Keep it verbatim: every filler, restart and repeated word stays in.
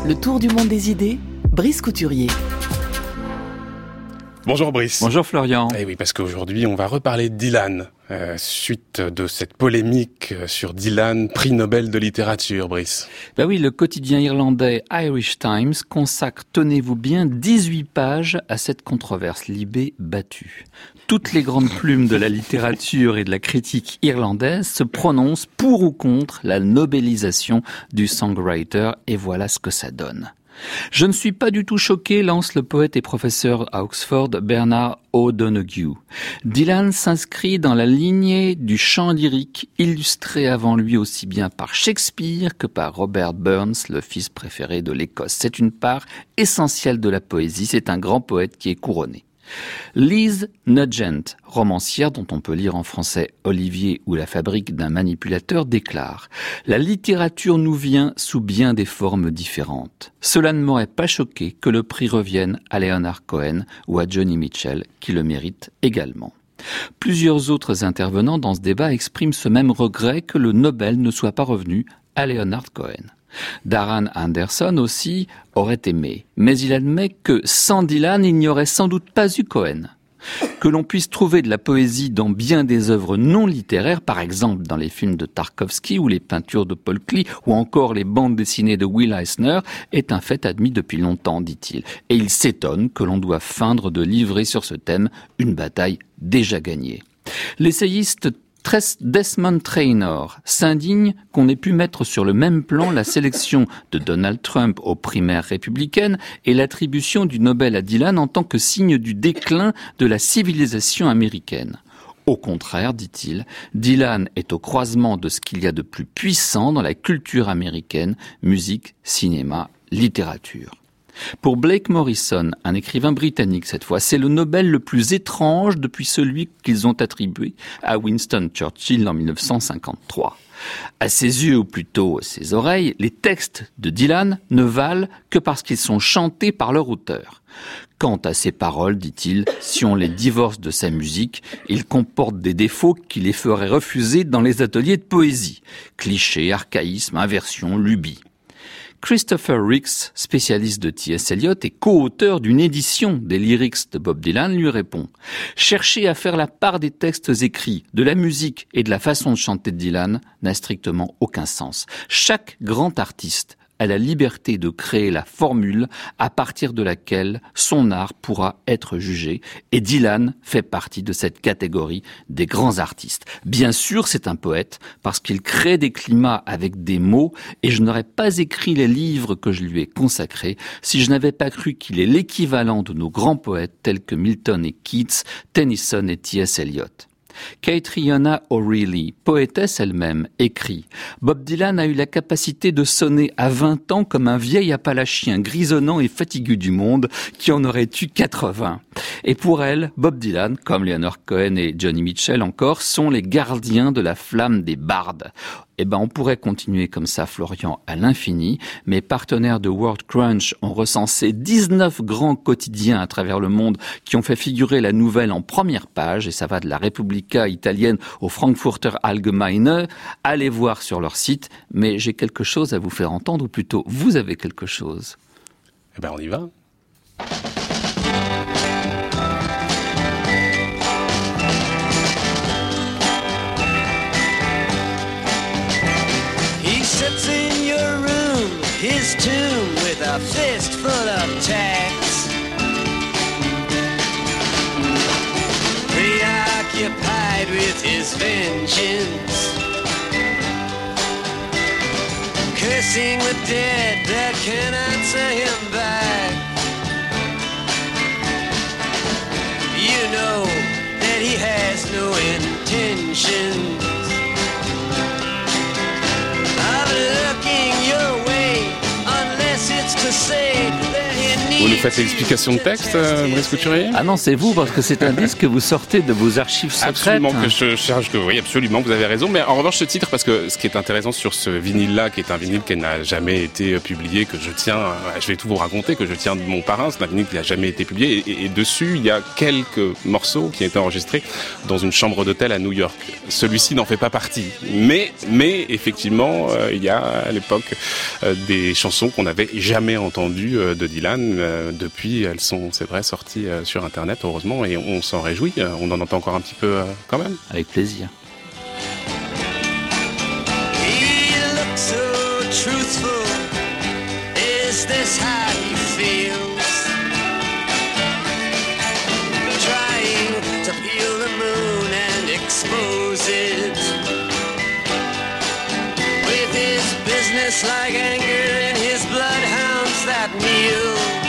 Le tour du monde des idées, Brice Couturier. Bonjour Brice. Bonjour Florian. Eh oui, parce qu'aujourd'hui on va reparler de Dylan, euh, suite de cette polémique sur Dylan, prix Nobel de littérature, Brice. Ben oui, le quotidien irlandais Irish Times consacre, tenez-vous bien, dix-huit pages à cette controverse, Libé battue. Toutes les grandes plumes de la littérature et de la critique irlandaise se prononcent pour ou contre la nobélisation du songwriter, et voilà ce que ça donne. Je ne suis pas du tout choqué, lance le poète et professeur à Oxford Bernard O'Donoghue. Dylan s'inscrit dans la lignée du chant lyrique illustré avant lui aussi bien par Shakespeare que par Robert Burns, le fils préféré de l'Écosse. C'est une part essentielle de la poésie, c'est un grand poète qui est couronné. Liz Nugent, romancière dont on peut lire en français Olivier ou la fabrique d'un manipulateur, déclare « La littérature nous vient sous bien des formes différentes. Cela ne m'aurait pas choqué que le prix revienne à Leonard Cohen ou à Joni Mitchell, qui le méritent également. » Plusieurs autres intervenants dans ce débat expriment ce même regret que le Nobel ne soit pas revenu à Leonard Cohen. Darren Anderson aussi aurait aimé, mais il admet que sans Dylan, il n'y aurait sans doute pas eu Cohen. Que l'on puisse trouver de la poésie dans bien des œuvres non littéraires, par exemple dans les films de Tarkovsky ou les peintures de Paul Klee ou encore les bandes dessinées de Will Eisner, est un fait admis depuis longtemps, dit-il. Et il s'étonne que l'on doive feindre de livrer sur ce thème une bataille déjà gagnée. L'essayiste Desmond Traynor s'indigne qu'on ait pu mettre sur le même plan la sélection de Donald Trump aux primaires républicaines et l'attribution du Nobel à Dylan en tant que signe du déclin de la civilisation américaine. Au contraire, dit-il, Dylan est au croisement de ce qu'il y a de plus puissant dans la culture américaine, musique, cinéma, littérature. Pour Blake Morrison, un écrivain britannique cette fois, c'est le Nobel le plus étrange depuis celui qu'ils ont attribué à Winston Churchill en dix-neuf cent cinquante-trois. À ses yeux, ou plutôt à ses oreilles, les textes de Dylan ne valent que parce qu'ils sont chantés par leur auteur. Quant à ses paroles, dit-il, si on les divorce de sa musique, ils comportent des défauts qui les feraient refuser dans les ateliers de poésie. Clichés, archaïsmes, inversions, lubies. Christopher Ricks, spécialiste de T S Eliot et co-auteur d'une édition des lyrics de Bob Dylan, lui répond « Chercher à faire la part des textes écrits, de la musique et de la façon de chanter de Dylan n'a strictement aucun sens. Chaque grand artiste a la liberté de créer la formule à partir de laquelle son art pourra être jugé, et Dylan fait partie de cette catégorie des grands artistes. Bien sûr, c'est un poète, parce qu'il crée des climats avec des mots, et je n'aurais pas écrit les livres que je lui ai consacrés si je n'avais pas cru qu'il est l'équivalent de nos grands poètes tels que Milton et Keats, Tennyson et T S Eliot. » Catriona O'Reilly, poétesse elle-même, écrit « Bob Dylan a eu la capacité de sonner à vingt ans comme un vieil appalachien grisonnant et fatigué du monde qui en aurait eu quatre-vingts. » Et pour elle, Bob Dylan, comme Leonard Cohen et Joni Mitchell encore, sont les gardiens de la flamme des bardes. Eh ben, on pourrait continuer comme ça, Florian, à l'infini. Mes partenaires de World Crunch ont recensé dix-neuf grands quotidiens à travers le monde qui ont fait figurer la nouvelle en première page, et ça va de la Repubblica italienne au Frankfurter Allgemeine. Allez voir sur leur site, mais j'ai quelque chose à vous faire entendre, ou plutôt, vous avez quelque chose. Eh ben, on y va. His tomb with a fistful of tacks, preoccupied with his vengeance, cursing the dead that can answer him back. You know that he has no intentions of looking your way, unless it's to say that he needs Vous nous faites l'explication de texte, euh, Brice Couturier? Ah non, c'est vous, parce que c'est un disque que vous sortez de vos archives secrètes. Absolument, que je cherche, que oui, absolument, vous avez raison. Mais en revanche, ce titre, parce que ce qui est intéressant sur ce vinyle-là, qui est un vinyle qui n'a jamais été publié, que je tiens, je vais tout vous raconter, que je tiens de mon parrain, c'est un vinyle qui n'a jamais été publié, et, et, et dessus, il y a quelques morceaux qui ont été enregistrés dans une chambre d'hôtel à New York. Celui-ci n'en fait pas partie. Mais, mais effectivement, euh, il y a à l'époque euh, des chansons qu'on n'avait jamais entendues euh, de Dylan. Euh, depuis, elles sont, c'est vrai, sorties euh, sur Internet, heureusement, et on, on s'en réjouit. Euh, on en entend encore un petit peu euh, quand même. Avec plaisir. He looks so truthful. Is this how he feels? Trying to peel the moon and expose it. With his business-like anger and his bloodhounds that kneel.